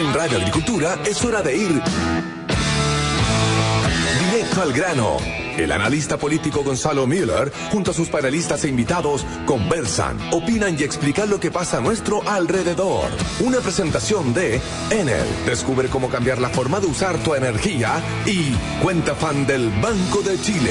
En Radio Agricultura es hora de ir directo al grano. El analista político Gonzalo Müller, junto a sus panelistas e invitados, conversan, opinan y explican lo que pasa a nuestro alrededor. Una presentación de Enel. Descubre cómo cambiar la forma de usar tu energía. Y Cuenta Fan del Banco de Chile.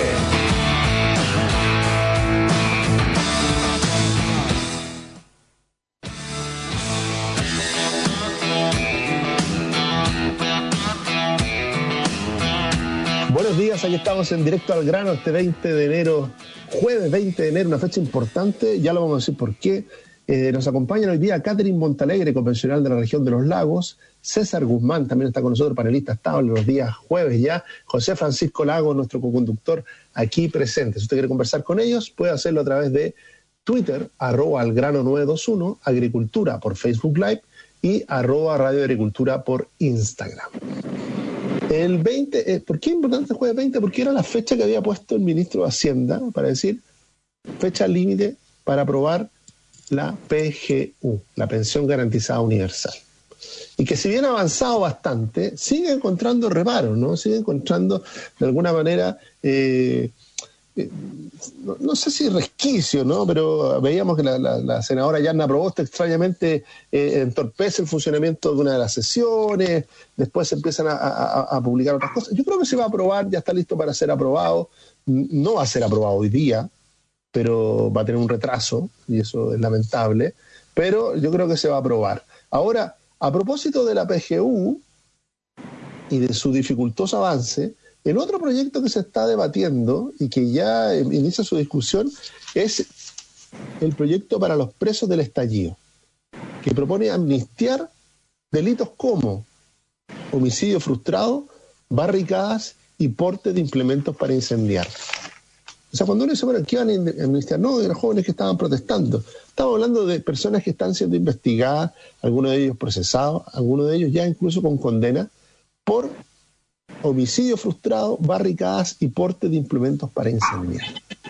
Buenos días, aquí estamos en Directo al Grano este 20 de enero, jueves 20 de enero, una fecha importante, ya lo vamos a decir por qué. Nos acompañan hoy día Catherine Montalegre, convencional de la región de los Lagos, César Guzmán también está con nosotros, panelista estable los días jueves ya, José Francisco Lago, nuestro coconductor aquí presente. Si usted quiere conversar con ellos, puede hacerlo a través de Twitter, @algrano921, Agricultura por Facebook Live y @Radio Agricultura por Instagram. El 20, ¿por qué es importante el jueves 20? Porque era la fecha que había puesto el ministro de Hacienda para decir fecha límite para aprobar la PGU, la Pensión Garantizada Universal. Y que si bien ha avanzado bastante, sigue encontrando reparos, ¿no? Sigue encontrando de alguna manera, no sé si resquicio, ¿no? Pero veíamos que la senadora Yarna Proboste extrañamente entorpece el funcionamiento de una de las sesiones, después se empiezan a publicar otras cosas. Yo creo que se va a aprobar, ya está listo para ser aprobado, no va a ser aprobado hoy día, pero va a tener un retraso, y eso es lamentable, pero yo creo que se va a aprobar. Ahora, a propósito de la PGU y de su dificultoso avance, el otro proyecto que se está debatiendo y que ya inicia su discusión es el proyecto para los presos del estallido, que propone amnistiar delitos como homicidio frustrado, barricadas y porte de implementos para incendiar. O sea, cuando uno dice, bueno, ¿qué van a amnistiar? No, eran jóvenes que estaban protestando. Estamos hablando de personas que están siendo investigadas, algunos de ellos procesados, algunos de ellos ya incluso con condena, por homicidio frustrado, barricadas y porte de implementos para incendiar.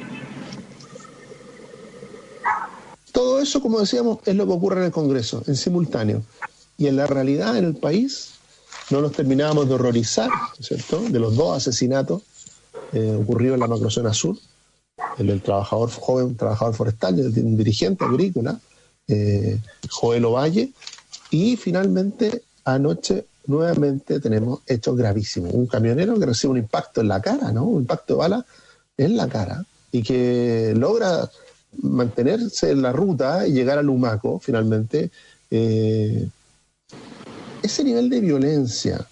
Todo eso, como decíamos, es lo que ocurre en el Congreso, en simultáneo. Y en la realidad, en el país, no nos terminábamos de horrorizar, ¿cierto?, de los dos asesinatos ocurridos en la macrozona sur, el del trabajador joven, trabajador forestal, de un dirigente agrícola, Joel Ovalle, y finalmente anoche nuevamente tenemos hechos gravísimos. Un camionero que recibe un impacto en la cara, ¿no? Un impacto de bala en la cara y que logra mantenerse en la ruta y llegar al Humaco, finalmente. Ese nivel de violencia.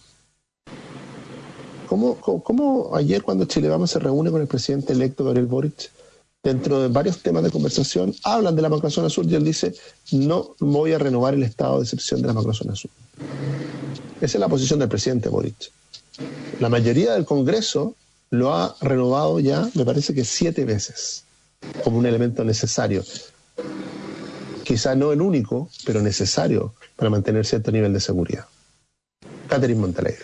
¿Cómo ayer cuando Chile Vamos se reúne con el presidente electo Gabriel Boric, dentro de varios temas de conversación, hablan de la macrozona sur y él dice, no voy a renovar el estado de excepción de la macrozona sur? Esa es la posición del presidente Boric. La mayoría del Congreso lo ha renovado ya, me parece que 7 veces, como un elemento necesario. Quizá no el único, pero necesario para mantener cierto nivel de seguridad. Catherine Montalegre.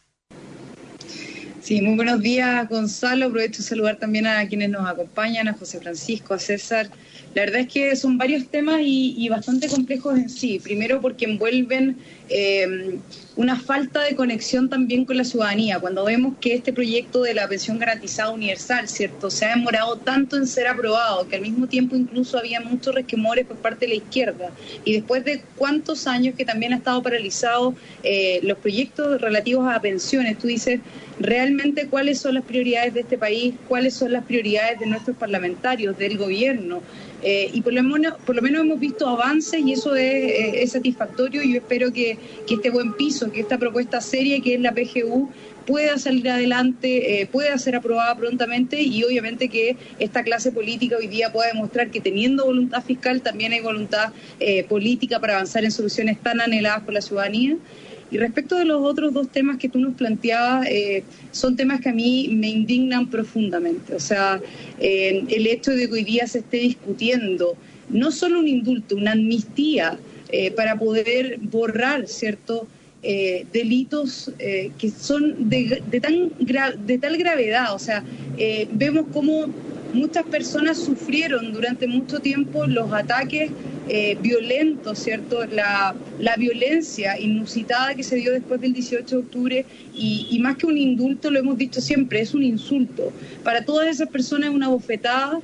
Sí, muy buenos días, Gonzalo. Aprovecho de saludar también a quienes nos acompañan, a José Francisco, a César. La verdad es que son varios temas y bastante complejos en sí. Primero porque envuelven una falta de conexión también con la ciudadanía. Cuando vemos que este proyecto de la pensión garantizada universal, ¿cierto?, se ha demorado tanto en ser aprobado, que al mismo tiempo incluso había muchos resquemores por parte de la izquierda. Y después de cuántos años que también ha estado paralizado los proyectos relativos a pensiones, tú dices, realmente cuáles son las prioridades de este país, cuáles son las prioridades de nuestros parlamentarios, del gobierno. Y por lo menos hemos visto avances y eso es satisfactorio. Y yo espero que este buen piso, que esta propuesta seria que es la PGU pueda salir adelante, pueda ser aprobada prontamente y obviamente que esta clase política hoy día pueda demostrar que teniendo voluntad fiscal también hay voluntad política para avanzar en soluciones tan anheladas por la ciudadanía. Y respecto de los otros dos temas que tú nos planteabas, son temas que a mí me indignan profundamente. O sea, el hecho de que hoy día se esté discutiendo no solo un indulto, una amnistía para poder borrar, ¿cierto?, delitos que son de tal gravedad. O sea, vemos cómo muchas personas sufrieron durante mucho tiempo los ataques violento, ¿cierto? La violencia inusitada que se dio después del 18 de octubre y más que un indulto, lo hemos dicho siempre, es un insulto. Para todas esas personas es una bofetada,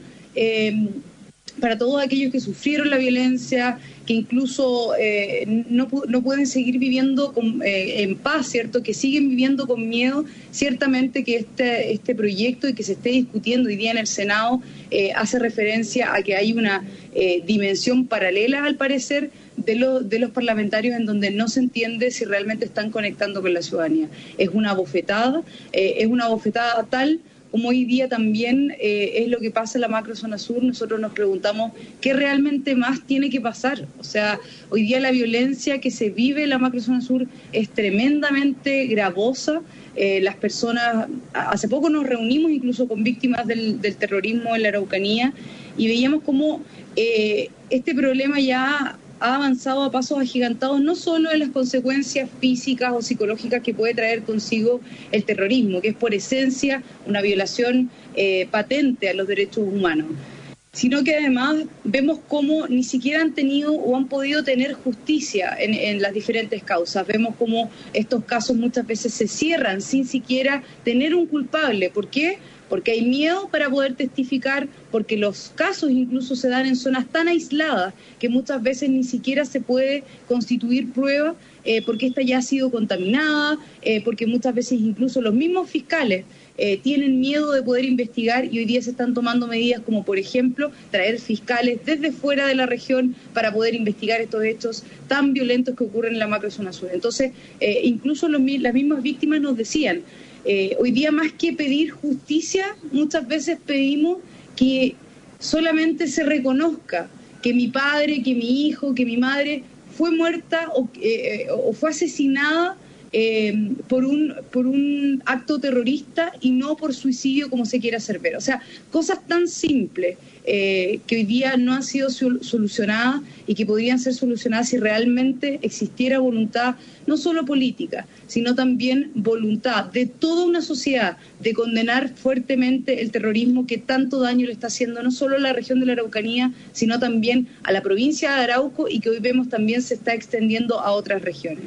para todos aquellos que sufrieron la violencia, que incluso no pueden seguir viviendo en paz, ¿cierto? Que siguen viviendo con miedo. Ciertamente que este proyecto y que se esté discutiendo hoy día en el Senado hace referencia a que hay una dimensión paralela, al parecer, de los parlamentarios en donde no se entiende si realmente están conectando con la ciudadanía. Es una bofetada tal como hoy día también es lo que pasa en la macrozona sur. Nosotros nos preguntamos qué realmente más tiene que pasar. O sea, hoy día la violencia que se vive en la macrozona sur es tremendamente gravosa. Las personas, hace poco nos reunimos incluso con víctimas del terrorismo en la Araucanía y veíamos cómo este problema ya ha avanzado a pasos agigantados, no solo en las consecuencias físicas o psicológicas que puede traer consigo el terrorismo, que es por esencia una violación patente a los derechos humanos, sino que además vemos cómo ni siquiera han tenido o han podido tener justicia en las diferentes causas. Vemos cómo estos casos muchas veces se cierran sin siquiera tener un culpable. ¿Por qué? Porque hay miedo para poder testificar, porque los casos incluso se dan en zonas tan aisladas que muchas veces ni siquiera se puede constituir prueba, porque esta ya ha sido contaminada, porque muchas veces incluso los mismos fiscales tienen miedo de poder investigar y hoy día se están tomando medidas como, por ejemplo, traer fiscales desde fuera de la región para poder investigar estos hechos tan violentos que ocurren en la macrozona sur. Entonces, incluso las mismas víctimas nos decían, hoy día más que pedir justicia, muchas veces pedimos que solamente se reconozca que mi padre, que mi hijo, que mi madre fue muerta o fue asesinada por un acto terrorista y no por suicidio como se quiere hacer ver. O sea, cosas tan simples que hoy día no han sido solucionadas y que podrían ser solucionadas si realmente existiera voluntad, no solo política, sino también voluntad de toda una sociedad de condenar fuertemente el terrorismo que tanto daño le está haciendo no solo a la región de la Araucanía, sino también a la provincia de Arauco y que hoy vemos también se está extendiendo a otras regiones.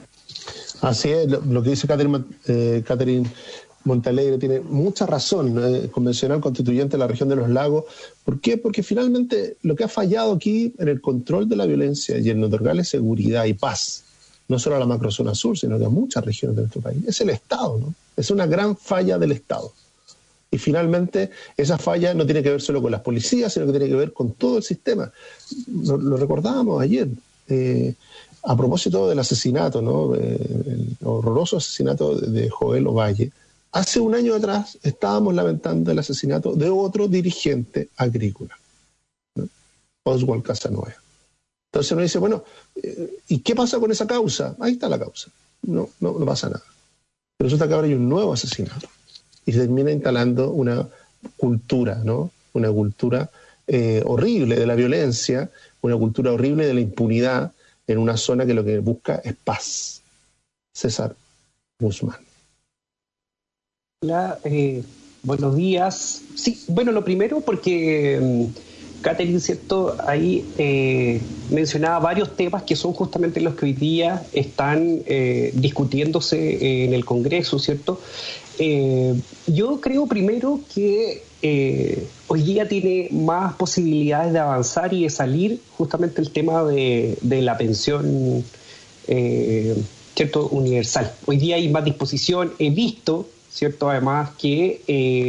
Así es, lo que dice Catherine Montalegre tiene mucha razón, convencional constituyente de la región de los lagos. ¿Por qué? Porque finalmente lo que ha fallado aquí en el control de la violencia y en otorgarle seguridad y paz, no solo a la macrozona sur, sino que a muchas regiones de nuestro país, es el Estado, ¿no? Es una gran falla del Estado. Y finalmente esa falla no tiene que ver solo con las policías, sino que tiene que ver con todo el sistema. Lo recordábamos ayer, a propósito del asesinato, ¿no? El horroroso asesinato de Joel Ovalle. Hace un año atrás estábamos lamentando el asesinato de otro dirigente agrícola, ¿no? Oswald Casanueva. Entonces uno dice, bueno, ¿y qué pasa con esa causa? Ahí está la causa. No pasa nada. Pero resulta que ahora hay un nuevo asesinato y se termina instalando una cultura, ¿no? Una cultura horrible de la violencia, una cultura horrible de la impunidad en una zona que lo que busca es paz. César Guzmán. Hola, buenos días. Sí, bueno, lo primero porque Catherine, ¿cierto? Ahí mencionaba varios temas que son justamente los que hoy día están discutiéndose en el Congreso, ¿cierto? Yo creo primero que hoy día tiene más posibilidades de avanzar y de salir justamente el tema de la pensión ¿cierto? Universal. Hoy día hay más disposición. He visto, ¿cierto? Además que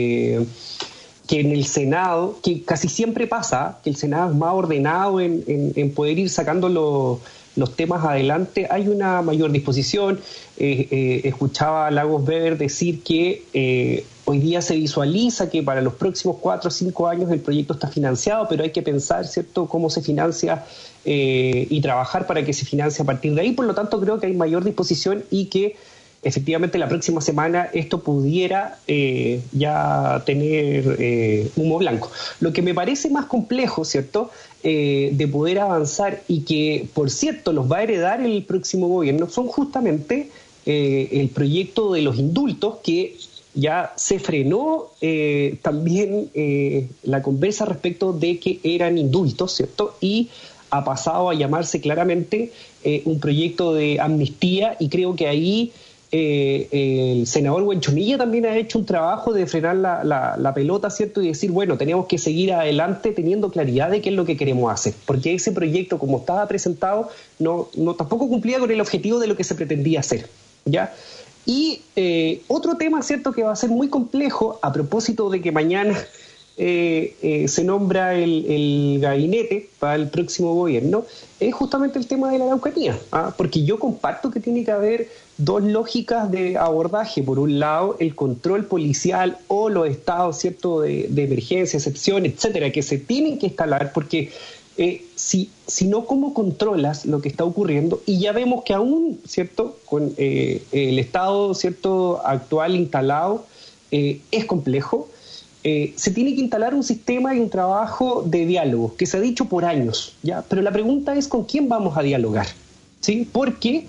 en el Senado, que casi siempre pasa, que el Senado es más ordenado en poder ir sacando los temas adelante, hay una mayor disposición. Escuchaba a Lagos Weber decir que hoy día se visualiza que para los próximos 4 o 5 años el proyecto está financiado, pero hay que pensar, ¿cierto?, cómo se financia y trabajar para que se financie a partir de ahí. Por lo tanto, creo que hay mayor disposición y que efectivamente la próxima semana esto pudiera ya tener humo blanco. Lo que me parece más complejo, ¿cierto?, de poder avanzar y que, por cierto, los va a heredar el próximo gobierno, son justamente el proyecto de los indultos, que ya se frenó también la conversa respecto de que eran indultos, ¿cierto? Y ha pasado a llamarse claramente un proyecto de amnistía, y creo que ahí el senador Buenchumilla también ha hecho un trabajo de frenar la pelota, ¿cierto? Y decir, bueno, tenemos que seguir adelante teniendo claridad de qué es lo que queremos hacer, porque ese proyecto, como estaba presentado, no tampoco cumplía con el objetivo de lo que se pretendía hacer, ¿ya? Y otro tema, ¿cierto?, que va a ser muy complejo, a propósito de que mañana se nombra el gabinete para el próximo gobierno, es justamente el tema de la Araucanía, porque yo comparto que tiene que haber dos lógicas de abordaje. Por un lado, el control policial o los estados, ¿cierto?, de emergencia, excepción, etcétera, que se tienen que instalar, porque si no, ¿cómo controlas lo que está ocurriendo? Y ya vemos que aún, ¿cierto?, con el estado, ¿cierto?, actual instalado, es complejo. Se tiene que instalar un sistema y un trabajo de diálogo, que se ha dicho por años, ¿ya? Pero la pregunta es ¿con quién vamos a dialogar? ¿Sí? Porque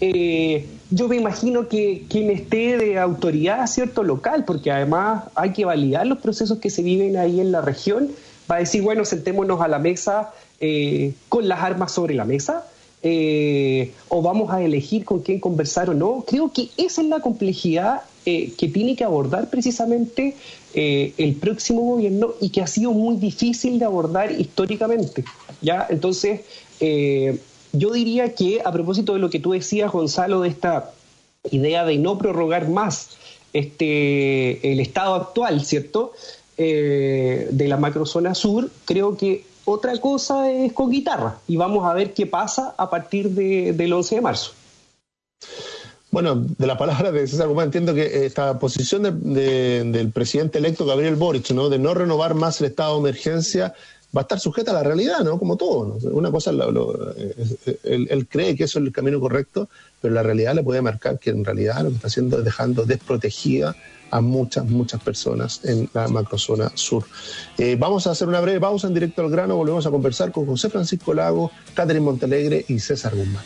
yo me imagino que quien esté de autoridad, ¿cierto?, local, porque además hay que validar los procesos que se viven ahí en la región, va a decir, bueno, sentémonos a la mesa con las armas sobre la mesa, o vamos a elegir con quién conversar o no. Creo que esa es la complejidad que tiene que abordar precisamente el próximo gobierno, y que ha sido muy difícil de abordar históricamente, ¿ya? Entonces, yo diría que, a propósito de lo que tú decías, Gonzalo, de esta idea de no prorrogar más el estado actual, ¿cierto?, de la macrozona sur, creo que otra cosa es con guitarra, y vamos a ver qué pasa a partir del 11 de marzo. Bueno, de la palabra de César Guzmán entiendo que esta posición del presidente electo Gabriel Boric, ¿no?, de no renovar más el estado de emergencia, va a estar sujeta a la realidad, ¿no?, como todo, ¿no? Una cosa, él cree que eso es el camino correcto, pero la realidad le puede marcar que en realidad lo que está haciendo es dejando desprotegida a muchas personas en la macrozona sur. Vamos a hacer una breve pausa en Directo al Grano. Volvemos a conversar con José Francisco Lago, Catherine Montalegre y César Guzmán.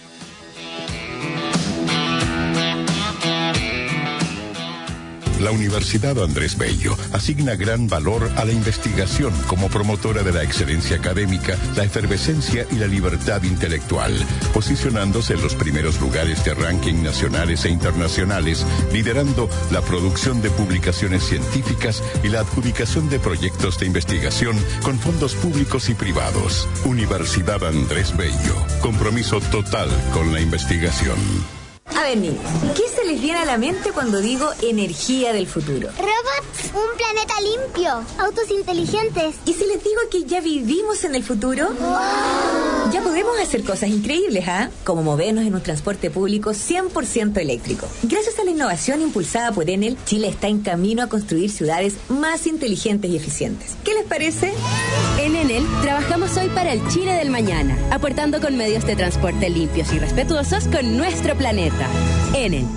La Universidad Andrés Bello asigna gran valor a la investigación como promotora de la excelencia académica, la efervescencia y la libertad intelectual, posicionándose en los primeros lugares de ranking nacionales e internacionales, liderando la producción de publicaciones científicas y la adjudicación de proyectos de investigación con fondos públicos y privados. Universidad Andrés Bello, compromiso total con la investigación. A ver, niños, ¿qué se les viene a la mente cuando digo energía del futuro? Robots, un planeta limpio, autos inteligentes. ¿Y si les digo que ya vivimos en el futuro? ¡Wow! Ya podemos hacer cosas increíbles, ¿ah? Como movernos en un transporte público 100% eléctrico. Gracias a la innovación impulsada por Enel, Chile está en camino a construir ciudades más inteligentes y eficientes. ¿Qué les parece? En Enel trabajamos hoy para el Chile del mañana, aportando con medios de transporte limpios y respetuosos con nuestro planeta. Enel.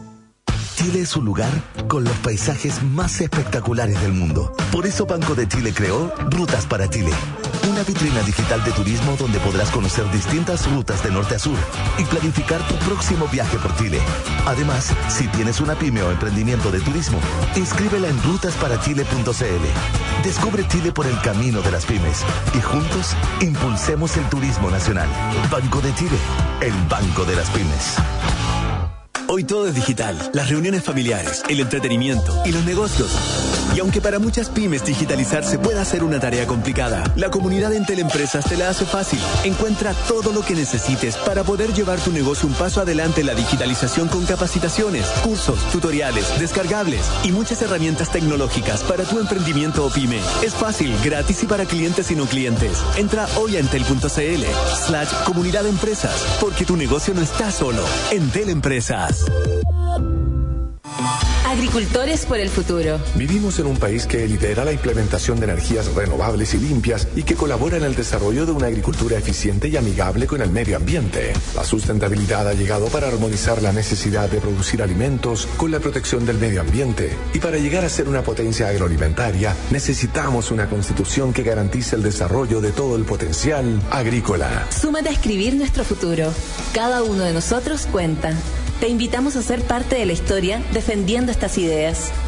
Chile es un lugar con los paisajes más espectaculares del mundo. Por eso Banco de Chile creó Rutas para Chile, una vitrina digital de turismo donde podrás conocer distintas rutas de norte a sur y planificar tu próximo viaje por Chile. Además, si tienes una pyme o emprendimiento de turismo, inscríbela en rutasparachile.cl. Descubre Chile por el camino de las pymes y juntos impulsemos el turismo nacional. Banco de Chile, el banco de las pymes. Hoy todo es digital, las reuniones familiares, el entretenimiento y los negocios. Y aunque para muchas pymes digitalizarse pueda ser una tarea complicada, la comunidad Entel Empresas te la hace fácil. Encuentra todo lo que necesites para poder llevar tu negocio un paso adelante en la digitalización con capacitaciones, cursos, tutoriales, descargables y muchas herramientas tecnológicas para tu emprendimiento o pyme. Es fácil, gratis y para clientes y no clientes. Entra hoy a entel.cl/comunidad empresas, porque tu negocio no está solo. Entel Empresas. Agricultores por el futuro. Vivimos en un país que lidera la implementación de energías renovables y limpias y que colabora en el desarrollo de una agricultura eficiente y amigable con el medio ambiente. La sustentabilidad ha llegado para armonizar la necesidad de producir alimentos con la protección del medio ambiente. Y para llegar a ser una potencia agroalimentaria, necesitamos una constitución que garantice el desarrollo de todo el potencial agrícola. Súmate a escribir nuestro futuro. Cada uno de nosotros cuenta. Te invitamos a ser parte de la historia defendiendo estas ideas.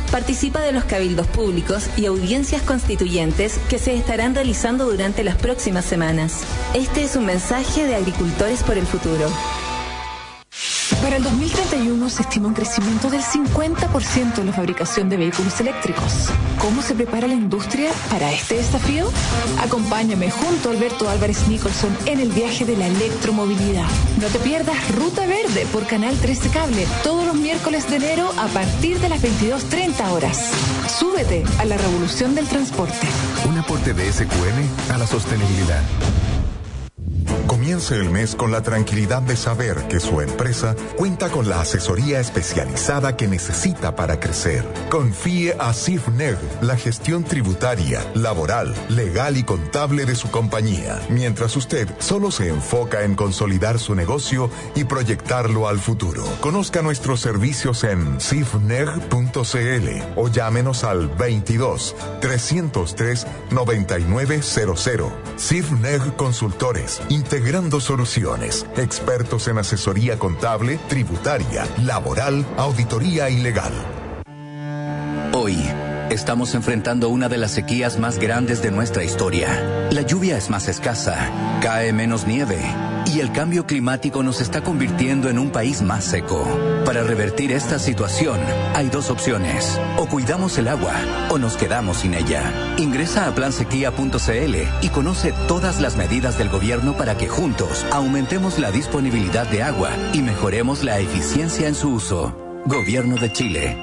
Participa de los cabildos públicos y audiencias constituyentes que se estarán realizando durante las próximas semanas. Este es un mensaje de Agricultores por el Futuro. Para el 2031 se estima un crecimiento del 50% en la fabricación de vehículos eléctricos. ¿Cómo se prepara la industria para este desafío? Acompáñame junto a Alberto Álvarez Nicholson en el viaje de la electromovilidad. No te pierdas Ruta Verde por Canal 13 Cable todos los miércoles de enero a partir de las 22:30 horas. Súbete a la revolución del transporte. Un aporte de SQM a la sostenibilidad. Comience el mes con la tranquilidad de saber que su empresa cuenta con la asesoría especializada que necesita para crecer. Confíe a CIFNEG la gestión tributaria, laboral, legal y contable de su compañía, mientras usted solo se enfoca en consolidar su negocio y proyectarlo al futuro. Conozca nuestros servicios en cifneg.cl o llámenos al 22 303 9900. CIFNEG Consultores, integrando soluciones, expertos en asesoría contable, tributaria, laboral, auditoría y legal. Hoy estamos enfrentando una de las sequías más grandes de nuestra historia. La lluvia es más escasa, cae menos nieve y el cambio climático nos está convirtiendo en un país más seco. Para revertir esta situación, hay dos opciones. O cuidamos el agua o nos quedamos sin ella. Ingresa a plansequía.cl y conoce todas las medidas del gobierno para que juntos aumentemos la disponibilidad de agua y mejoremos la eficiencia en su uso. Gobierno de Chile.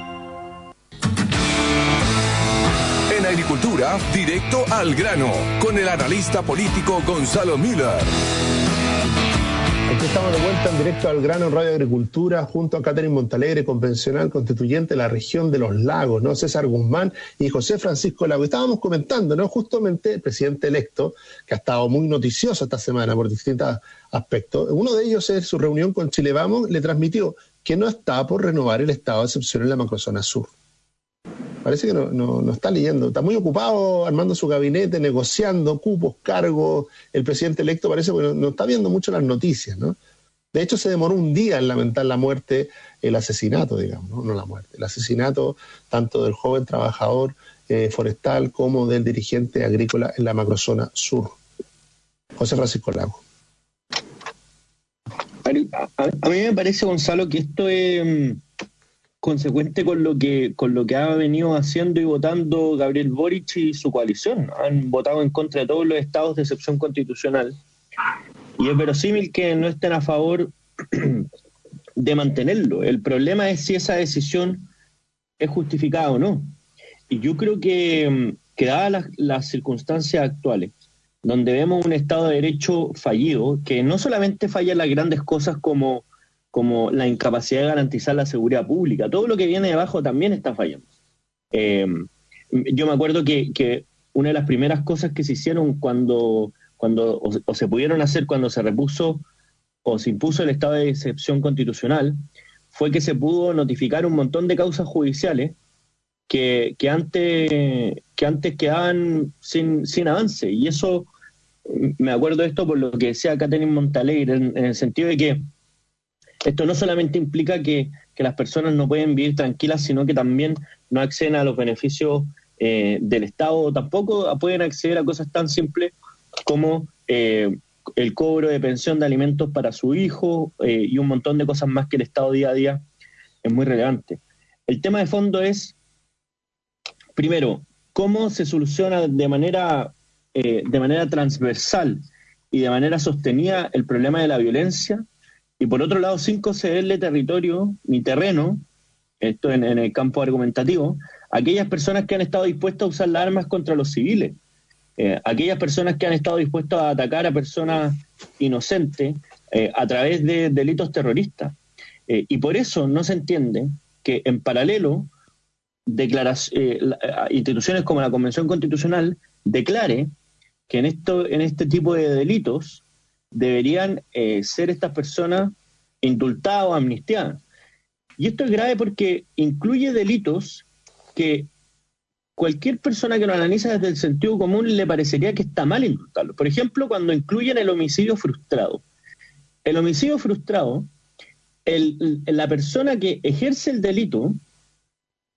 En Agricultura, directo al grano, con el analista político Gonzalo Müller. Aquí estamos de vuelta en Directo al Grano en Radio Agricultura, junto a Catherine Montalegre, convencional constituyente de la región de los lagos, ¿no? César Guzmán y José Francisco Lago. Estábamos comentando, ¿no? Justamente el presidente electo, que ha estado muy noticioso esta semana por distintos aspectos. Uno de ellos es su reunión con Chile Vamos, le transmitió que no está por renovar el estado de excepción en la macrozona sur. Parece que no está leyendo, está muy ocupado armando su gabinete, negociando cupos, cargos. El presidente electo parece que no está viendo mucho las noticias, ¿no? De hecho, se demoró un día en lamentar la muerte, el asesinato, digamos, no la muerte, el asesinato tanto del joven trabajador forestal como del dirigente agrícola en la macrozona sur. José Francisco Lago. A mí me parece, Gonzalo, que esto es consecuente con lo que ha venido haciendo y votando Gabriel Boric y su coalición. Han votado en contra de todos los estados de excepción constitucional y es verosímil que no estén a favor de mantenerlo. El problema es si esa decisión es justificada o no. Y yo creo que dadas las circunstancias actuales, donde vemos un Estado de Derecho fallido, que no solamente falla en las grandes cosas como la incapacidad de garantizar la seguridad pública, todo lo que viene de abajo también está fallando. Yo me acuerdo que una de las primeras cosas que se hicieron cuando se pudieron hacer cuando se repuso o se impuso el estado de excepción constitucional fue que se pudo notificar un montón de causas judiciales que antes quedaban sin avance. Y eso, me acuerdo de esto por lo que decía Catherine Montalegre, en el sentido de que esto no solamente implica que las personas no pueden vivir tranquilas, sino que también no acceden a los beneficios del Estado, tampoco pueden acceder a cosas tan simples como el cobro de pensión de alimentos para su hijo y un montón de cosas más que el Estado día a día es muy relevante. El tema de fondo es, primero, cómo se soluciona de manera transversal y de manera sostenida el problema de la violencia. Y por otro lado, sin concederle territorio ni terreno, esto en el campo argumentativo, a aquellas personas que han estado dispuestas a usar las armas contra los civiles, aquellas personas que han estado dispuestas a atacar a personas inocentes a través de delitos terroristas. Y por eso no se entiende que en paralelo instituciones como la Convención Constitucional declare que en este tipo de delitos deberían ser estas personas indultadas o amnistiadas. Y esto es grave porque incluye delitos que cualquier persona que lo analiza desde el sentido común le parecería que está mal indultarlo. Por ejemplo, cuando incluyen el homicidio frustrado. El homicidio frustrado, la persona que ejerce el delito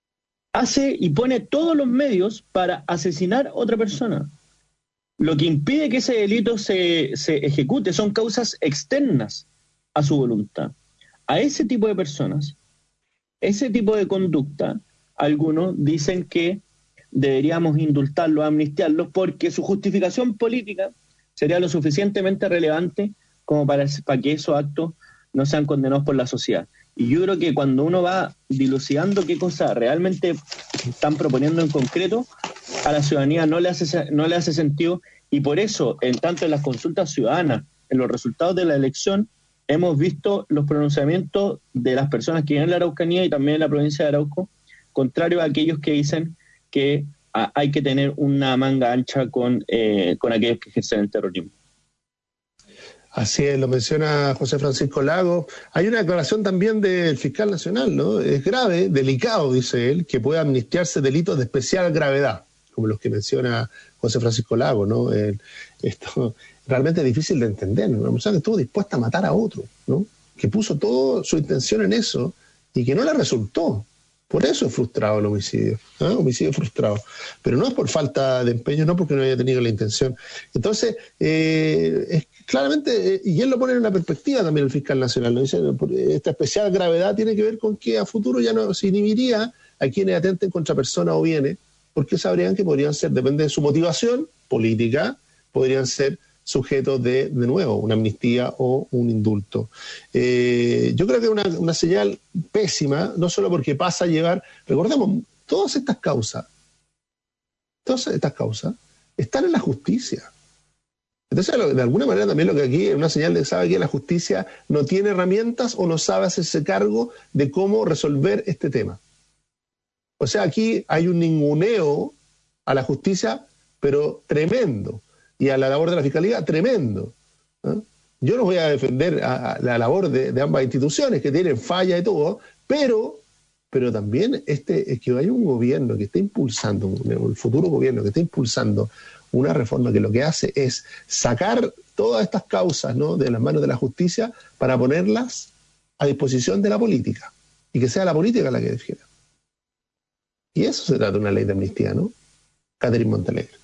hace y pone todos los medios para asesinar a otra persona. Lo que impide que ese delito se ejecute son causas externas a su voluntad. A ese tipo de personas, ese tipo de conducta, algunos dicen que deberíamos indultarlos, amnistiarlos, porque su justificación política sería lo suficientemente relevante como para que esos actos no sean condenados por la sociedad. Y yo creo que cuando uno va dilucidando qué cosas realmente están proponiendo en concreto, a la ciudadanía no le hace sentido, y por eso, tanto en las consultas ciudadanas, en los resultados de la elección, hemos visto los pronunciamientos de las personas que viven en la Araucanía y también en la provincia de Arauco, contrario a aquellos que dicen que hay que tener una manga ancha con aquellos que ejercen el terrorismo. Así es, lo menciona José Francisco Lago. Hay una declaración también del fiscal nacional, ¿no? Es grave, delicado, dice él, que pueda amnistiarse delitos de especial gravedad, como los que menciona José Francisco Lago, ¿no? Esto realmente es difícil de entender, ¿no? Una persona que estuvo dispuesta a matar a otro, ¿no? Que puso toda su intención en eso y que no le resultó. Por eso es frustrado el homicidio, ¿no? Homicidio frustrado. Pero no es por falta de empeño, no porque no haya tenido la intención. Entonces, es claramente, y él lo pone en una perspectiva también el fiscal nacional, ¿no? Dice, esta especial gravedad tiene que ver con que a futuro ya no se inhibiría a quienes atenten contra personas o bienes, porque sabrían que podrían ser, depende de su motivación política, podrían ser sujetos de nuevo, una amnistía o un indulto. Yo creo que es una señal pésima, no solo porque pasa a llevar, recordemos, todas estas causas están en la justicia. Entonces, de alguna manera también lo que aquí es una señal de que sabe que la justicia no tiene herramientas o no sabe hacerse cargo de cómo resolver este tema. O sea, aquí hay un ninguneo a la justicia, pero tremendo. Y a la labor de la Fiscalía, tremendo. ¿No? Yo no voy a defender a la labor de ambas instituciones que tienen fallas y todo, pero también es que hay un gobierno que está impulsando, un futuro gobierno que está impulsando una reforma que lo que hace es sacar todas estas causas, ¿no?, de las manos de la justicia para ponerlas a disposición de la política y que sea la política la que defienda. Y eso se trata de una ley de amnistía, ¿no? Catherine Montalegre.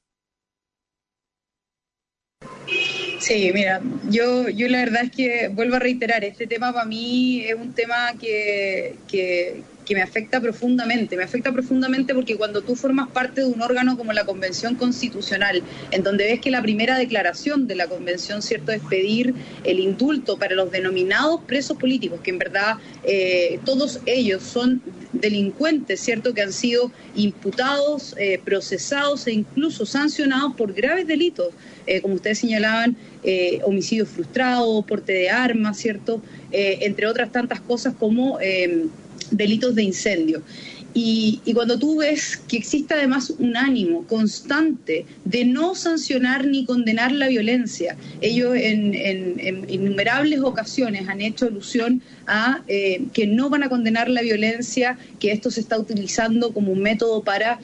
Sí, mira, yo la verdad es que vuelvo a reiterar, este tema para mí es un tema que me afecta profundamente porque cuando tú formas parte de un órgano como la Convención Constitucional, en donde ves que la primera declaración de la Convención, ¿cierto?, es pedir el indulto para los denominados presos políticos, que en verdad todos ellos son delincuentes, ¿cierto?, que han sido imputados, procesados e incluso sancionados por graves delitos, como ustedes señalaban, homicidio frustrado, porte de armas, ¿cierto?, entre otras tantas cosas como delitos de incendio. Y cuando tú ves que existe además un ánimo constante de no sancionar ni condenar la violencia, ellos en innumerables ocasiones han hecho alusión a que no van a condenar la violencia, que esto se está utilizando como un método para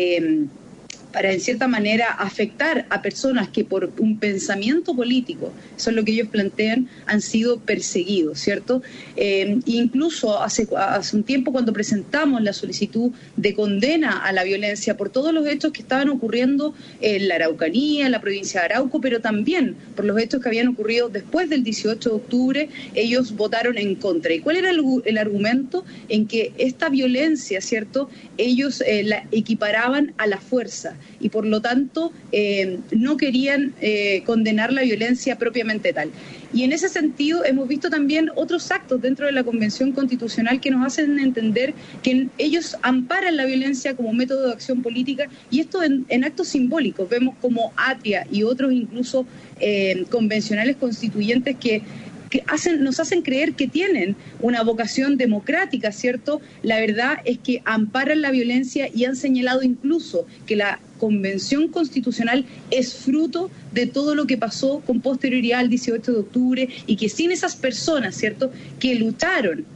en cierta manera afectar a personas que por un pensamiento político, eso es lo que ellos plantean, han sido perseguidos, ¿cierto? Incluso hace un tiempo, cuando presentamos la solicitud de condena a la violencia por todos los hechos que estaban ocurriendo en la Araucanía, en la provincia de Arauco, pero también por los hechos que habían ocurrido después del 18 de octubre, ellos votaron en contra. ¿Y cuál era el argumento? En que esta violencia, ¿cierto?, ellos la equiparaban a la fuerza, y por lo tanto no querían condenar la violencia propiamente tal. Y en ese sentido hemos visto también otros actos dentro de la Convención Constitucional que nos hacen entender que ellos amparan la violencia como método de acción política, y esto en actos simbólicos. Vemos como Atria y otros incluso convencionales constituyentes que nos hacen creer que tienen una vocación democrática, ¿cierto? La verdad es que amparan la violencia y han señalado incluso que la Convención Constitucional es fruto de todo lo que pasó con posterioridad al 18 de octubre y que sin esas personas, ¿cierto?, que lucharon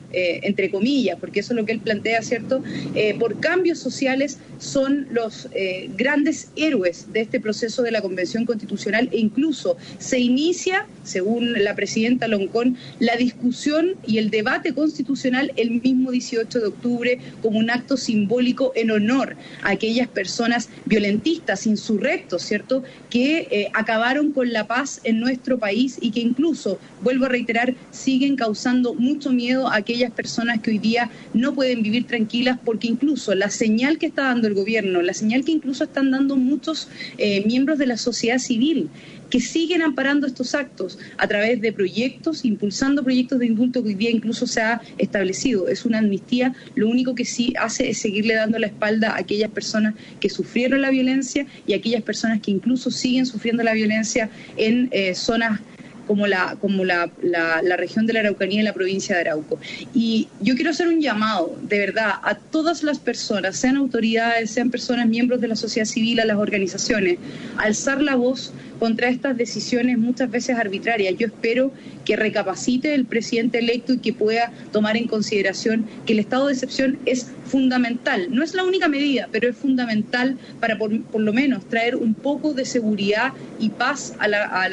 entre comillas, porque eso es lo que él plantea, ¿cierto? Por cambios sociales son los grandes héroes de este proceso de la Convención Constitucional, e incluso se inicia, según la presidenta Loncón, la discusión y el debate constitucional el mismo 18 de octubre como un acto simbólico en honor a aquellas personas violentistas, insurrectos, ¿cierto?, que acabaron con la paz en nuestro país y que incluso, vuelvo a reiterar, siguen causando mucho miedo a aquellas personas que hoy día no pueden vivir tranquilas, porque incluso la señal que está dando el gobierno, la señal que incluso están dando muchos miembros de la sociedad civil, que siguen amparando estos actos a través de proyectos, impulsando proyectos de indulto que hoy día incluso se ha establecido. Es una amnistía, lo único que sí hace es seguirle dando la espalda a aquellas personas que sufrieron la violencia y a aquellas personas que incluso siguen sufriendo la violencia en zonas como la región de la Araucanía y la provincia de Arauco. Y yo quiero hacer un llamado, de verdad, a todas las personas, sean autoridades, sean personas, miembros de la sociedad civil, a las organizaciones, a alzar la voz contra estas decisiones muchas veces arbitrarias. Yo espero que recapacite el presidente electo y que pueda tomar en consideración que el estado de excepción es fundamental. No es la única medida, pero es fundamental para por lo menos traer un poco de seguridad y paz a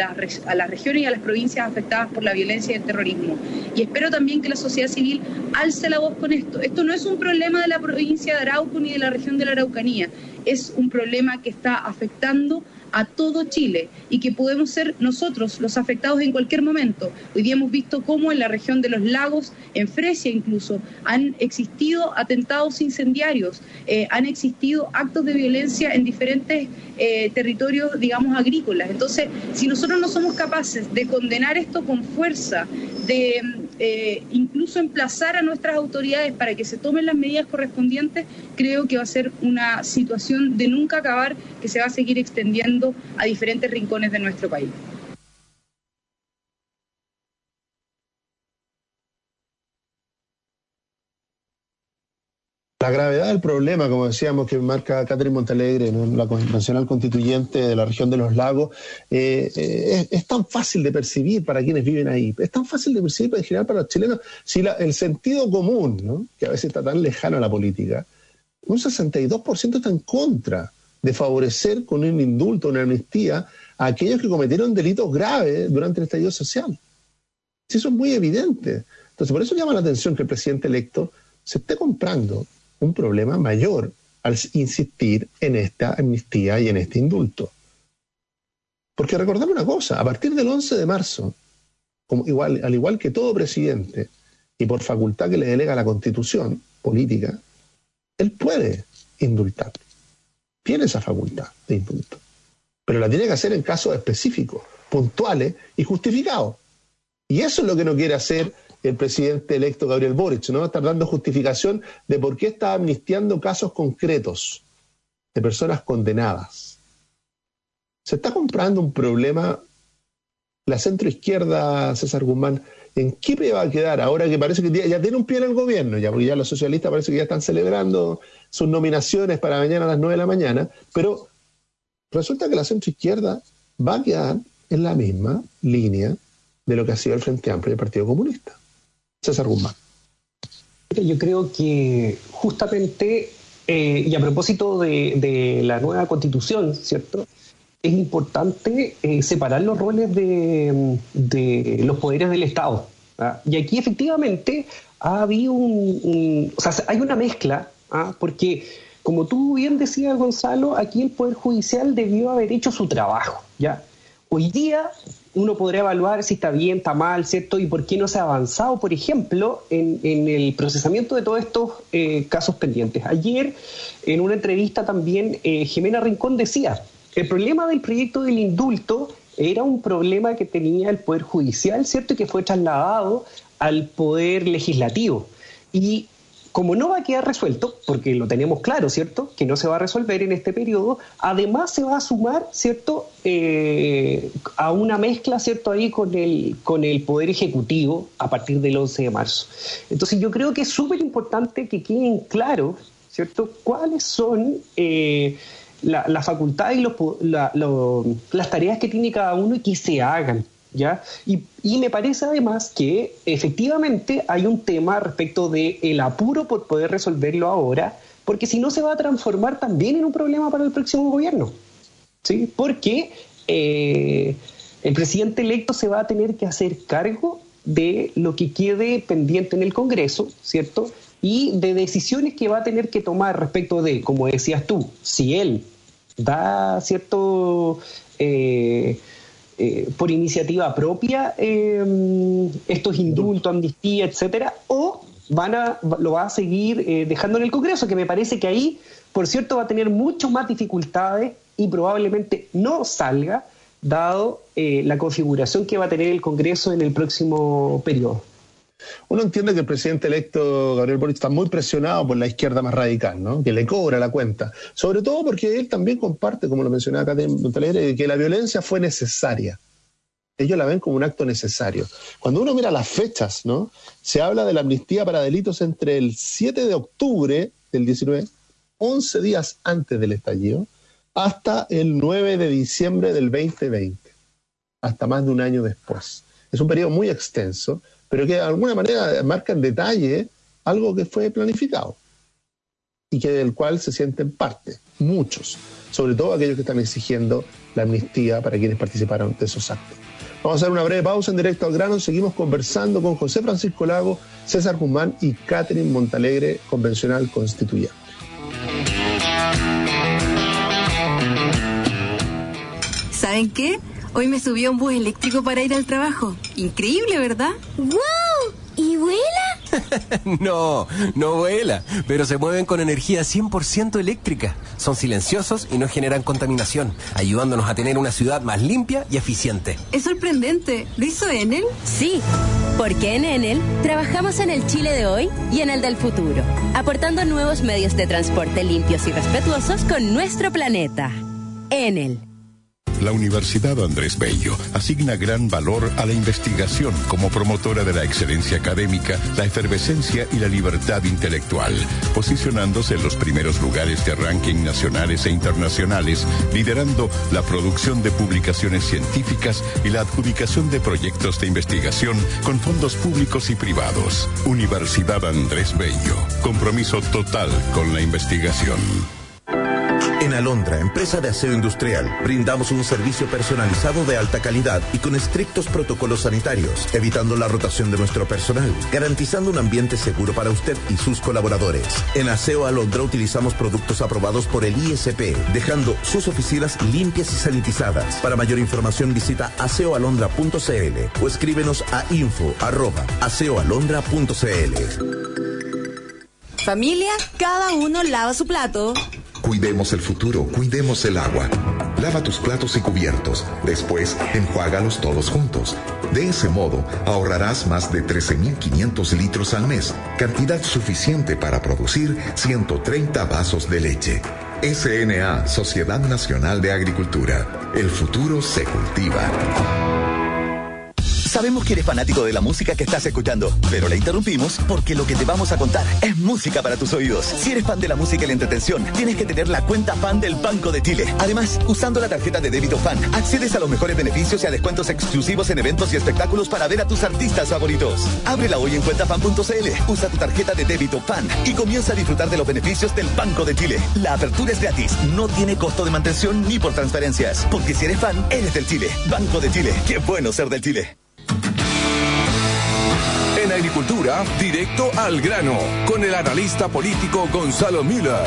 las regiones y a las provincias afectadas por la violencia y el terrorismo. Y espero también que la sociedad civil alce la voz con esto. Esto no es un problema de la provincia de Arauco ni de la región de la Araucanía. Es un problema que está afectando a todo Chile y que podemos ser nosotros los afectados en cualquier momento. Hoy día hemos visto cómo en la región de los lagos, en Fresia incluso, han existido atentados incendiarios, han existido actos de violencia en diferentes territorios, digamos, agrícolas. Entonces, si nosotros no somos capaces de condenar esto con fuerza, de incluso emplazar a nuestras autoridades para que se tomen las medidas correspondientes, creo que va a ser una situación de nunca acabar, que se va a seguir extendiendo a diferentes rincones de nuestro país. La gravedad del problema, como decíamos, que marca Catherine Montalegre, ¿no?, la Nacional Constituyente de la región de los lagos, es tan fácil de percibir para quienes viven ahí, es tan fácil de percibir en general para los chilenos. Si el sentido común, ¿no?, que a veces está tan lejano a la política, un 62% está en contra de favorecer con un indulto, una amnistía, a aquellos que cometieron delitos graves durante el estallido social. Eso es muy evidente. Entonces, por eso llama la atención que el presidente electo se esté comprando un problema mayor al insistir en esta amnistía y en este indulto. Porque recordamos una cosa, a partir del 11 de marzo, al igual que todo presidente, y por facultad que le delega la Constitución política, él puede indultar. Tiene esa facultad de indulto. Pero la tiene que hacer en casos específicos, puntuales y justificados. Y eso es lo que no quiere hacer el presidente electo Gabriel Boric, ¿no? Estar dando justificación de por qué está amnistiando casos concretos de personas condenadas. Se está comprando un problema. La centroizquierda, César Guzmán, ¿en qué pie va a quedar ahora que parece que ya tiene un pie en el gobierno? Porque ya los socialistas parece que ya están celebrando sus nominaciones para mañana a las 9 de la mañana, pero resulta que la centroizquierda va a quedar en la misma línea de lo que ha sido el Frente Amplio y el Partido Comunista. César Guzmán. Yo creo que justamente, y a propósito de la nueva Constitución, ¿cierto?, es importante separar los roles de los poderes del Estado, ¿ah? Y aquí efectivamente ha habido hay una mezcla, ¿ah? Porque, como tú bien decías, Gonzalo, aquí el Poder Judicial debió haber hecho su trabajo, ¿ya? Hoy día uno podrá evaluar si está bien, está mal, ¿cierto? Y por qué no se ha avanzado, por ejemplo, en el procesamiento de todos estos casos pendientes. Ayer, en una entrevista también, Jimena Rincón decía: el problema del proyecto del indulto era un problema que tenía el Poder Judicial, ¿cierto?, y que fue trasladado al Poder Legislativo. Y como no va a quedar resuelto, porque lo tenemos claro, ¿cierto?, que no se va a resolver en este periodo, además se va a sumar, ¿cierto?, a una mezcla, ¿cierto?, ahí con el Poder Ejecutivo a partir del 11 de marzo. Entonces yo creo que es súper importante que queden claros, ¿cierto?, cuáles son la facultad y las tareas que tiene cada uno y que se hagan. ¿ya? Y me parece además que efectivamente hay un tema respecto del apuro por poder resolverlo ahora, porque si no se va a transformar también en un problema para el próximo gobierno, ¿sí? Porque el presidente electo se va a tener que hacer cargo de lo que quede pendiente en el Congreso, ¿cierto? Y de decisiones que va a tener que tomar respecto de, como decías tú, si él da cierto por iniciativa propia estos indultos, amnistía, etcétera, o lo va a seguir dejando en el Congreso, que me parece que ahí, por cierto, va a tener mucho más dificultades y probablemente no salga, dado la configuración que va a tener el Congreso en el próximo periodo. Uno entiende que el presidente electo Gabriel Boric está muy presionado por la izquierda más radical, ¿no? Que le cobra la cuenta. Sobre todo porque él también comparte, como lo mencionaba Catherine Montalegre, que la violencia fue necesaria. Ellos la ven como un acto necesario. Cuando uno mira las fechas, ¿no? Se habla de la amnistía para delitos entre el 7 de octubre del 19, 11 días antes del estallido, hasta el 9 de diciembre del 2020, hasta más de un año después. Es un periodo muy extenso, pero que de alguna manera marca en detalle algo que fue planificado y que del cual se sienten parte, muchos, sobre todo aquellos que están exigiendo la amnistía para quienes participaron de esos actos. Vamos a hacer una breve pausa en Directo al Grano, seguimos conversando con José Francisco Lago, César Guzmán y Catherine Montalegre, convencional constituyente. ¿Saben qué? Hoy me subí a un bus eléctrico para ir al trabajo. Increíble, ¿verdad? ¡Wow! ¿Y vuela? No vuela, pero se mueven con energía 100% eléctrica. Son silenciosos y no generan contaminación, ayudándonos a tener una ciudad más limpia y eficiente. Es sorprendente. ¿Lo hizo Enel? Sí, porque en Enel trabajamos en el Chile de hoy y en el del futuro, aportando nuevos medios de transporte limpios y respetuosos con nuestro planeta. Enel. La Universidad Andrés Bello asigna gran valor a la investigación como promotora de la excelencia académica, la efervescencia y la libertad intelectual, posicionándose en los primeros lugares de ranking nacionales e internacionales, liderando la producción de publicaciones científicas y la adjudicación de proyectos de investigación con fondos públicos y privados. Universidad Andrés Bello, compromiso total con la investigación. En Alondra, empresa de aseo industrial, brindamos un servicio personalizado de alta calidad y con estrictos protocolos sanitarios, evitando la rotación de nuestro personal, garantizando un ambiente seguro para usted y sus colaboradores. En Aseo Alondra utilizamos productos aprobados por el ISP, dejando sus oficinas limpias y sanitizadas. Para mayor información visita aseoalondra.cl o escríbenos a info@aseoalondra.cl. Familia, cada uno lava su plato. Cuidemos el futuro, cuidemos el agua. Lava tus platos y cubiertos, después enjuágalos todos juntos. De ese modo, ahorrarás más de 13.500 litros al mes, cantidad suficiente para producir 130 vasos de leche. SNA, Sociedad Nacional de Agricultura. El futuro se cultiva. Sabemos que eres fanático de la música que estás escuchando, pero la interrumpimos porque lo que te vamos a contar es música para tus oídos. Si eres fan de la música y la entretención, tienes que tener la cuenta FAN del Banco de Chile. Además, usando la tarjeta de débito FAN, accedes a los mejores beneficios y a descuentos exclusivos en eventos y espectáculos para ver a tus artistas favoritos. Ábrela hoy en cuentafan.cl, usa tu tarjeta de débito FAN y comienza a disfrutar de los beneficios del Banco de Chile. La apertura es gratis, no tiene costo de mantención ni por transferencias, porque si eres fan, eres del Chile. Banco de Chile, qué bueno ser del Chile. En Agricultura, Directo al Grano, con el analista político Gonzalo Müller.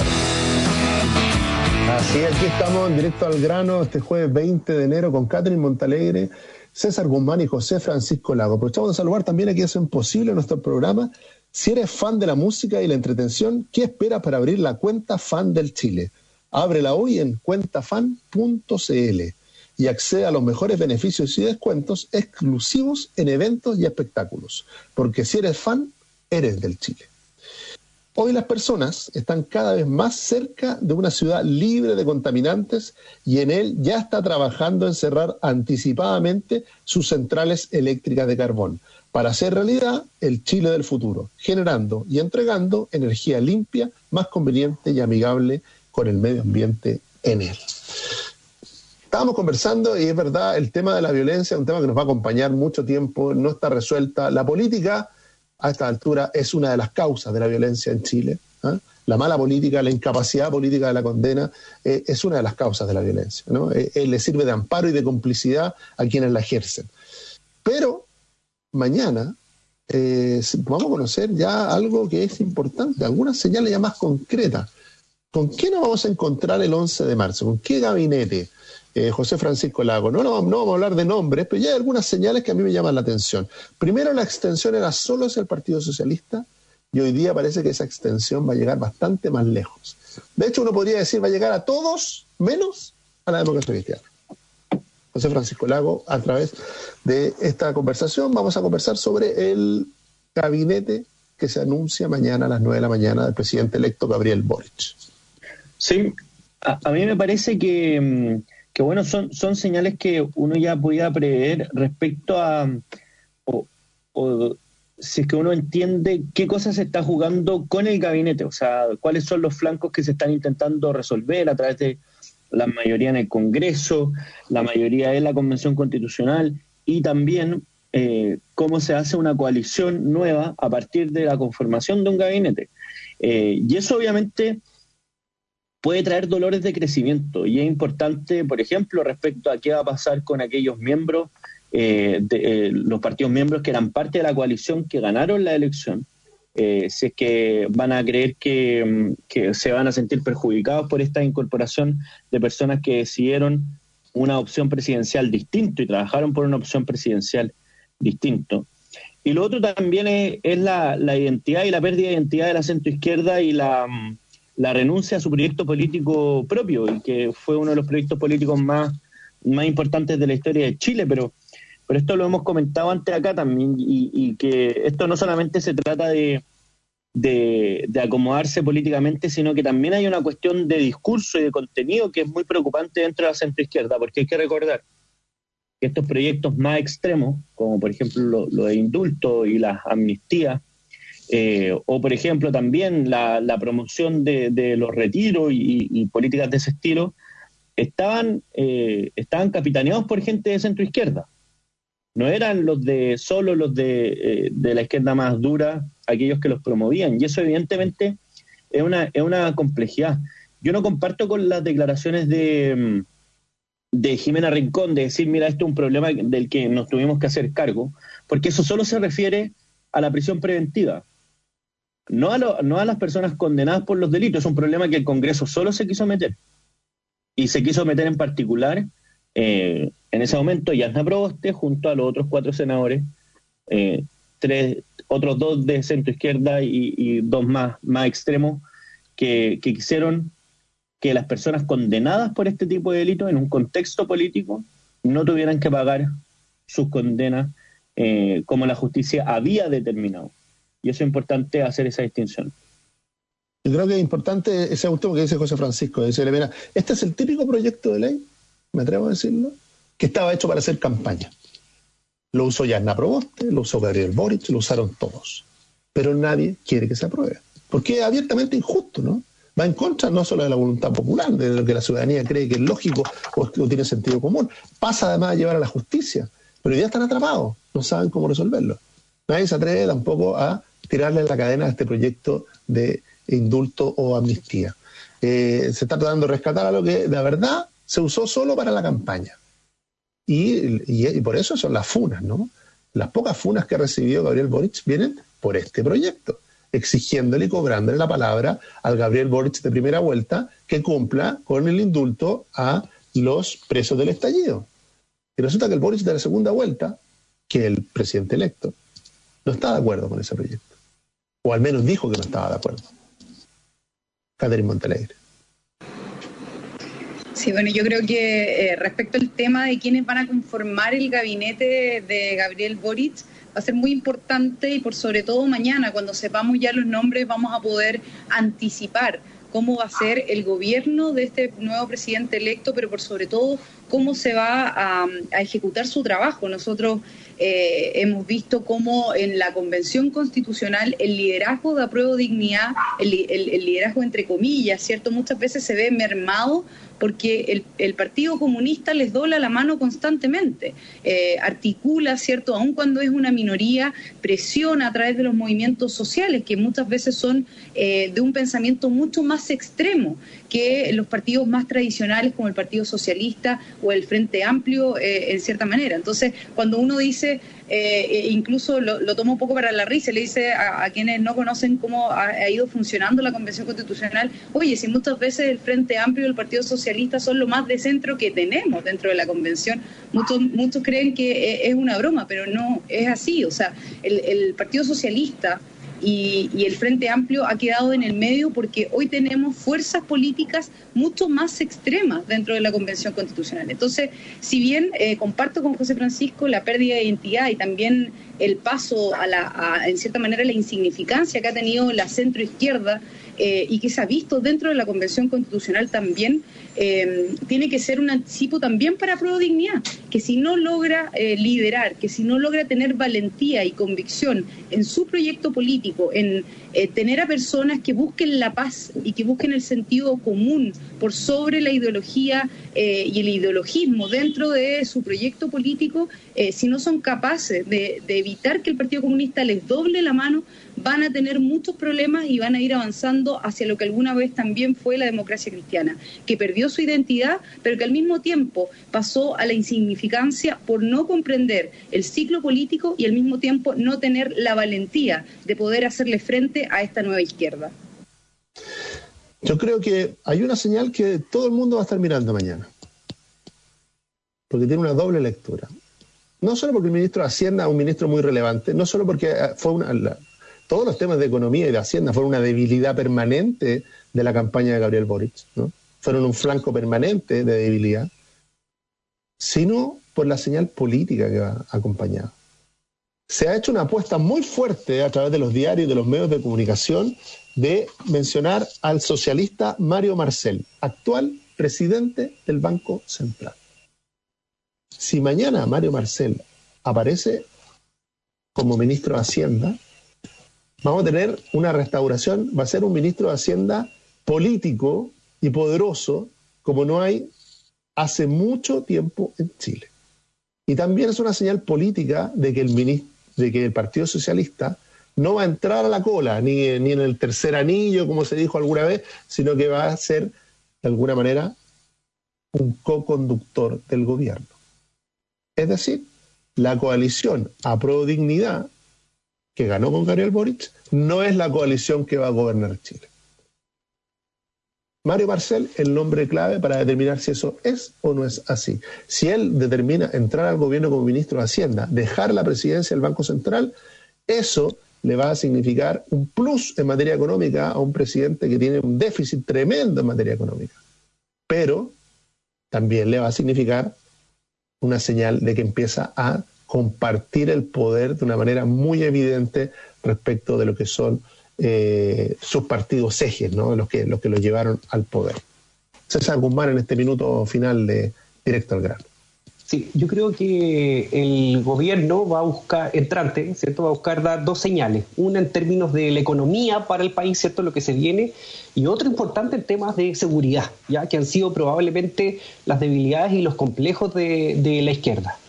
Así, aquí estamos en Directo al Grano, este jueves 20 de enero, con Catherine Montalegre, César Guzmán y José Francisco Lago. Aprovechamos de saludar también a quienes hacen posible nuestro programa. Si eres fan de la música y la entretención, ¿qué esperas para abrir la cuenta FAN del Chile? Ábrela hoy en cuentafan.cl. y accede a los mejores beneficios y descuentos exclusivos en eventos y espectáculos. Porque si eres fan, eres del Chile. Hoy las personas están cada vez más cerca de una ciudad libre de contaminantes y en él ya está trabajando en cerrar anticipadamente sus centrales eléctricas de carbón para hacer realidad el Chile del futuro, generando y entregando energía limpia, más conveniente y amigable con el medio ambiente en él. estábamos conversando, y es verdad, el tema de la violencia es un tema que nos va a acompañar mucho tiempo, no está resuelta. La política, a esta altura, es una de las causas de la violencia en Chile. La mala política, la incapacidad política de la condena, es una de las causas de la violencia, ¿no? Le sirve de amparo y de complicidad a quienes la ejercen. Pero mañana vamos a conocer ya algo que es importante, algunas señales ya más concretas. ¿Con qué nos vamos a encontrar el 11 de marzo? ¿Con qué gabinete? José Francisco Lago. No vamos a hablar de nombres, pero ya hay algunas señales que a mí me llaman la atención. Primero, la extensión era solo hacia el Partido Socialista, y hoy día parece que esa extensión va a llegar bastante más lejos. De hecho, uno podría decir va a llegar a todos, menos a la democracia cristiana. José Francisco Lago, a través de esta conversación, vamos a conversar sobre el gabinete que se anuncia mañana a las 9 de la mañana del presidente electo Gabriel Boric. Sí, a mí me parece que bueno, son señales que uno ya podía prever respecto a o si es que uno entiende qué cosas se está jugando con el gabinete, o sea, cuáles son los flancos que se están intentando resolver a través de la mayoría en el Congreso, la mayoría en la Convención Constitucional, y también cómo se hace una coalición nueva a partir de la conformación de un gabinete. Y eso obviamente puede traer dolores de crecimiento, y es importante, por ejemplo, respecto a qué va a pasar con aquellos miembros, los partidos miembros que eran parte de la coalición que ganaron la elección, si es que van a creer que se van a sentir perjudicados por esta incorporación de personas que decidieron una opción presidencial distinta y trabajaron por una opción presidencial distinto. Y lo otro también es la identidad y la pérdida de identidad de la centroizquierda y la renuncia a su proyecto político propio, y que fue uno de los proyectos políticos más importantes de la historia de Chile, pero esto lo hemos comentado antes acá también, y que esto no solamente se trata de acomodarse políticamente, sino que también hay una cuestión de discurso y de contenido que es muy preocupante dentro de la centroizquierda, porque hay que recordar que estos proyectos más extremos, como por ejemplo lo de indulto y las amnistías, o por ejemplo también la promoción de los retiros y políticas de ese estilo, estaban capitaneados por gente de centroizquierda. No eran solo los de la izquierda más dura aquellos que los promovían, y eso evidentemente es una complejidad. Yo no comparto con las declaraciones de Jimena Rincón de decir, mira, esto es un problema del que nos tuvimos que hacer cargo, porque eso solo se refiere a la prisión preventiva, no a las personas condenadas por los delitos. Es un problema que el Congreso solo se quiso meter, y se quiso meter en particular en ese momento Yasna Proboste junto a los otros 4 senadores, otros 2 de centroizquierda y 2 más extremos, que quisieron que las personas condenadas por este tipo de delitos en un contexto político no tuvieran que pagar sus condenas como la justicia había determinado. Y eso es importante hacer esa distinción. Yo creo que es importante ese último que dice José Francisco, decirle, mira, este es el típico proyecto de ley, me atrevo a decirlo, que estaba hecho para hacer campaña. Lo usó Yasna Proboste, lo usó Gabriel Boric, lo usaron todos. Pero nadie quiere que se apruebe, porque es abiertamente injusto, ¿no? Va en contra no solo de la voluntad popular, de lo que la ciudadanía cree que es lógico o tiene sentido común. Pasa además a llevar a la justicia, pero ya están atrapados, no saben cómo resolverlo. Nadie se atreve tampoco a tirarle la cadena a este proyecto de indulto o amnistía. Se está tratando de rescatar algo que de verdad se usó solo para la campaña. Y por eso son las funas, ¿no? Las pocas funas que ha recibido Gabriel Boric vienen por este proyecto, exigiéndole y cobrándole la palabra al Gabriel Boric de primera vuelta que cumpla con el indulto a los presos del estallido. Y resulta que el Boric de la segunda vuelta, que el presidente electo, no está de acuerdo con ese proyecto. O al menos dijo que no estaba de acuerdo. Catherine Montalegre. Sí, bueno, yo creo que respecto al tema de quiénes van a conformar el gabinete de Gabriel Boric, va a ser muy importante, y por sobre todo mañana, cuando sepamos ya los nombres, vamos a poder anticipar cómo va a ser el gobierno de este nuevo presidente electo, pero por sobre todo cómo se va a ejecutar su trabajo. Nosotros hemos visto cómo en la Convención Constitucional el liderazgo de Apruebo Dignidad, el liderazgo entre comillas, ¿cierto?, muchas veces se ve mermado porque el Partido Comunista les dobla la mano constantemente, articula, ¿cierto?, aun cuando es una minoría, presiona a través de los movimientos sociales, que muchas veces son de un pensamiento mucho más extremo que los partidos más tradicionales como el Partido Socialista o el Frente Amplio, en cierta manera. Entonces, cuando uno dice, incluso lo tomo un poco para la risa, le dice a quienes no conocen cómo ha ido funcionando la Convención Constitucional, oye, si muchas veces el Frente Amplio y el Partido Socialista son lo más de centro que tenemos dentro de la Convención, muchos creen que es una broma, pero no es así. O sea, el Partido Socialista y el Frente Amplio ha quedado en el medio porque hoy tenemos fuerzas políticas mucho más extremas dentro de la Convención Constitucional. Entonces, si bien comparto con José Francisco la pérdida de identidad y también el paso en cierta manera, la insignificancia que ha tenido la centroizquierda y que se ha visto dentro de la Convención Constitucional también, tiene que ser un anticipo también para Apruebo Dignidad, que si no logra liderar, que si no logra tener valentía y convicción en su proyecto político, en tener a personas que busquen la paz y que busquen el sentido común por sobre la ideología y el ideologismo dentro de su proyecto político, si no son capaces de evitar que el Partido Comunista les doble la mano, van a tener muchos problemas y van a ir avanzando hacia lo que alguna vez también fue la democracia cristiana, que perdió su identidad, pero que al mismo tiempo pasó a la insignificancia por no comprender el ciclo político y al mismo tiempo no tener la valentía de poder hacerle frente a esta nueva izquierda. Yo creo que hay una señal que todo el mundo va a estar mirando mañana, porque tiene una doble lectura. No solo porque el ministro de Hacienda es un ministro muy relevante, no solo porque todos los temas de economía y de Hacienda fueron una debilidad permanente de la campaña de Gabriel Boric, ¿no? Fueron un flanco permanente de debilidad, sino por la señal política que va acompañada. Se ha hecho una apuesta muy fuerte a través de los diarios y de los medios de comunicación de mencionar al socialista Mario Marcel, actual presidente del Banco Central. Si mañana Mario Marcel aparece como ministro de Hacienda, vamos a tener una restauración, va a ser un ministro de Hacienda político y poderoso como no hay hace mucho tiempo en Chile. Y también es una señal política de que el Partido Socialista no va a entrar a la cola, ni en el tercer anillo, como se dijo alguna vez, sino que va a ser, de alguna manera, un co-conductor del gobierno. Es decir, la coalición Apruebo Dignidad, que ganó con Gabriel Boric, no es la coalición que va a gobernar Chile. Mario Marcel, el nombre clave para determinar si eso es o no es así. Si él determina entrar al gobierno como ministro de Hacienda, dejar la presidencia del Banco Central, eso le va a significar un plus en materia económica a un presidente que tiene un déficit tremendo en materia económica. Pero también le va a significar una señal de que empieza a compartir el poder de una manera muy evidente respecto de lo que son sus partidos ejes, ¿no? los que lo llevaron al poder. César Guzmán, en este minuto final de Directo al Grano. Sí, yo creo que el gobierno va a buscar, entrante, ¿cierto? Va a buscar dar dos señales. Una en términos de la economía para el país, ¿cierto? Lo que se viene. Y otro importante en temas de seguridad, ya que han sido probablemente las debilidades y los complejos de la izquierda.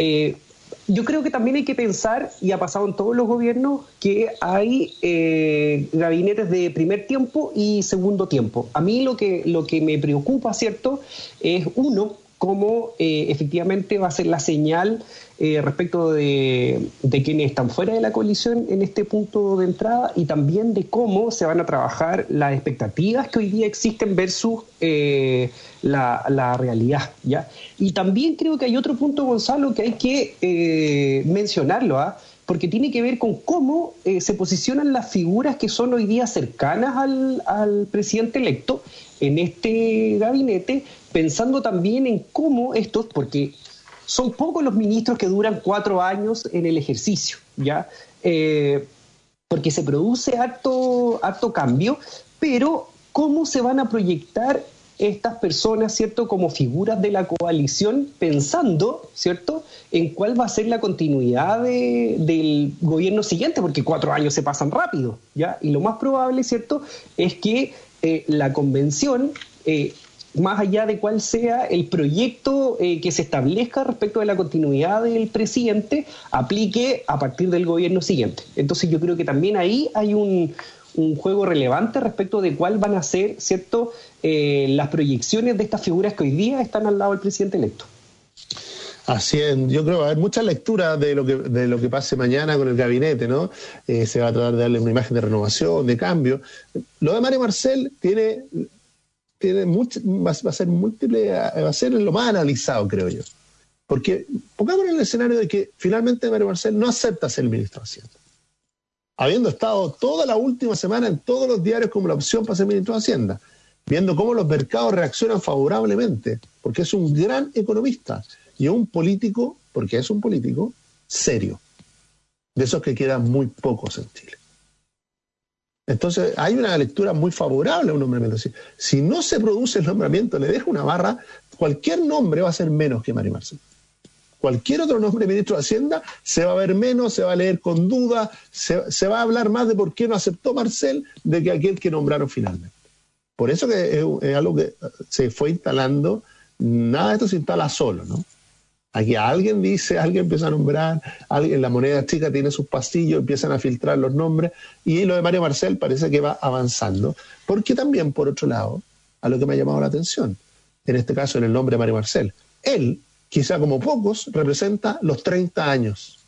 Yo creo que también hay que pensar, y ha pasado en todos los gobiernos, que hay gabinetes de primer tiempo y segundo tiempo. A mí lo que me preocupa, ¿cierto?, es uno, cómo efectivamente va a ser la señal respecto de quienes están fuera de la coalición en este punto de entrada, y también de cómo se van a trabajar las expectativas que hoy día existen versus la realidad, ¿ya? Y también creo que hay otro punto, Gonzalo, que hay que mencionarlo, porque tiene que ver con cómo se posicionan las figuras que son hoy día cercanas al presidente electo en este gabinete, pensando también en cómo estos, porque son pocos los ministros que duran 4 años en el ejercicio, ¿ya? Porque se produce harto cambio, pero cómo se van a proyectar estas personas, ¿cierto?, como figuras de la coalición, pensando, ¿cierto?, en cuál va a ser la continuidad del gobierno siguiente, porque 4 años se pasan rápido, ¿ya? Y lo más probable, ¿cierto?, es que la convención, más allá de cuál sea el proyecto que se establezca respecto de la continuidad del presidente, aplique a partir del gobierno siguiente. Entonces yo creo que también ahí hay un juego relevante respecto de cuál van a ser, ¿cierto?, las proyecciones de estas figuras que hoy día están al lado del presidente electo. Así es, yo creo que va a haber mucha lectura de lo que pase mañana con el gabinete, ¿no? Se va a tratar de darle una imagen de renovación, de cambio. Lo de Mario Marcel va a ser múltiple, va a ser lo más analizado, creo yo. Porque pongamos en el escenario de que finalmente Mario Marcel no acepta ser el ministro de Hacienda, habiendo estado toda la última semana en todos los diarios como la opción para ser ministro de Hacienda, viendo cómo los mercados reaccionan favorablemente, porque es un gran economista y es un político, porque es un político serio, de esos que quedan muy pocos en Chile. Entonces hay una lectura muy favorable a un nombramiento. Si no se produce el nombramiento, le deja una barra, cualquier nombre va a ser menos que Mario Marcel. Cualquier otro nombre de ministro de Hacienda se va a ver menos, se va a leer con duda, se va a hablar más de por qué no aceptó Marcel de que aquel que nombraron finalmente. Por eso que es algo que se fue instalando, nada de esto se instala solo, ¿no? Aquí alguien dice, alguien empieza a nombrar, alguien, la moneda chica tiene sus pasillos, empiezan a filtrar los nombres, y lo de Mario Marcel parece que va avanzando, porque también, por otro lado, a lo que me ha llamado la atención, en este caso en el nombre de Mario Marcel, él, quizá como pocos, representa los 30 años.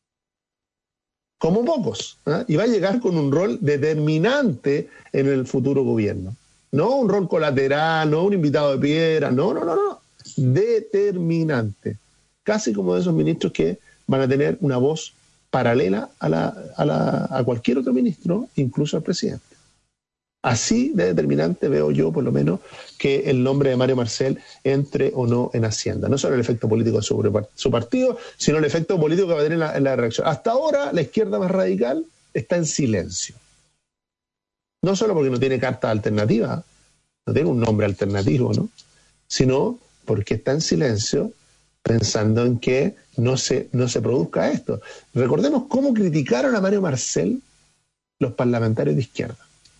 Como pocos, ¿eh? Y va a llegar con un rol determinante en el futuro gobierno. No un rol colateral, no un invitado de piedra, no. Determinante. Casi como de esos ministros que van a tener una voz paralela a cualquier otro ministro, incluso al presidente. Así de determinante veo yo, por lo menos, que el nombre de Mario Marcel entre o no en Hacienda. No solo el efecto político sobre su partido, sino el efecto político que va a tener en la reacción. Hasta ahora, la izquierda más radical está en silencio. No solo porque no tiene carta alternativa, no tiene un nombre alternativo, ¿no? Sino porque está en silencio pensando en que no se produzca esto. Recordemos cómo criticaron a Mario Marcel los parlamentarios de izquierda.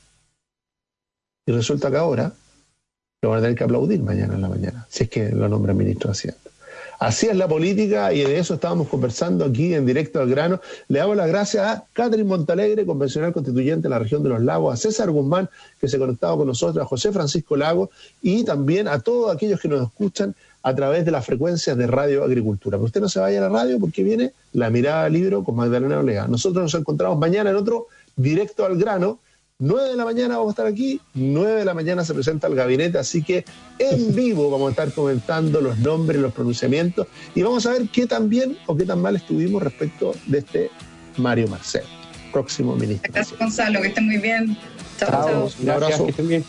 Y resulta que ahora lo van a tener que aplaudir mañana en la mañana, si es que lo nombran ministro de Hacienda. Así es la política y de eso estábamos conversando aquí en Directo al Grano. Le damos las gracias a Catherine Montalegre, convencional constituyente de la región de los Lagos, a César Guzmán, que se ha conectado con nosotros, a José Francisco Lago y también a todos aquellos que nos escuchan a través de las frecuencias de Radio Agricultura. Pero usted no se vaya a la radio porque viene La Mirada al Libro con Magdalena Olea. Nosotros nos encontramos mañana en otro Directo al Grano. 9 de la mañana vamos a estar aquí, 9 de la mañana se presenta el gabinete, así que en vivo vamos a estar comentando los nombres, los pronunciamientos y vamos a ver qué tan bien o qué tan mal estuvimos respecto de este Mario Marcel, próximo ministro. Gracias, Gonzalo, que estén muy bien. Chao. Un abrazo. Que estén bien.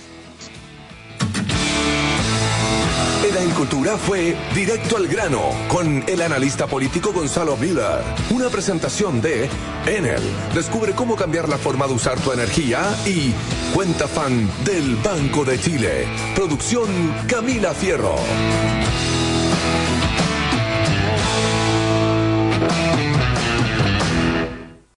En Agricultura fue Directo al Grano con el analista político Gonzalo Miller. Una presentación de Enel. Descubre cómo cambiar la forma de usar tu energía y Cuenta Fan del Banco de Chile. Producción Camila Fierro.